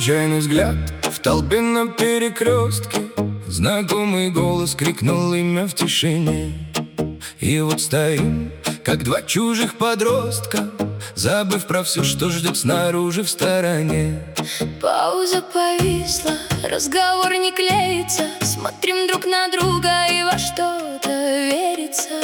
Случайный взгляд в толпе на перекрестке, знакомый голос крикнул имя в тишине. И вот стоим, как два чужих подростка, забыв про все, что ждет снаружи в стороне. Пауза повисла, разговор не клеится. Смотрим друг на друга и во что-то верится.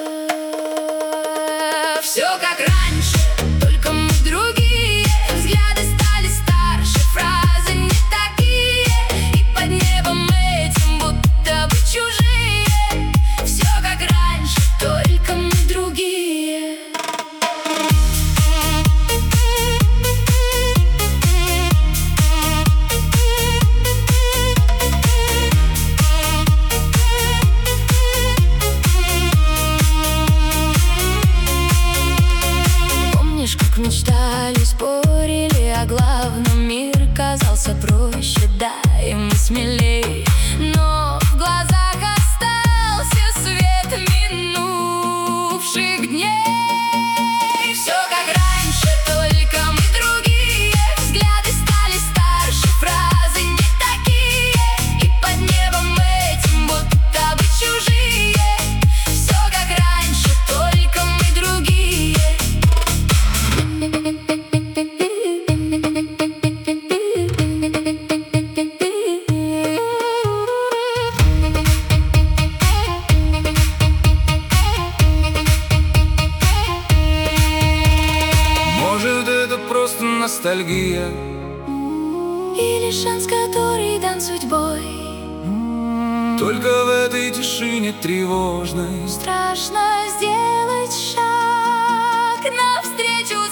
Все как раньше, только мы другие. Взгляды стали старше, фразы не такие. И под небом этим будто бы чужие. Все как раньше, только мы другие. Как мечтали, спорили о главном, мир казался проще, да, и мы смелей. Но в глазах остался свет минувших дней. Все как раньше, только мы другие. Взгляды стали старше, фразы не такие. И под небом этим будто бы чужие. Все как раньше, только мы другие. Может, это просто ностальгия, или шанс, который дан судьбой. только в этой тишине тревожной Страшно сделать шаг навстречу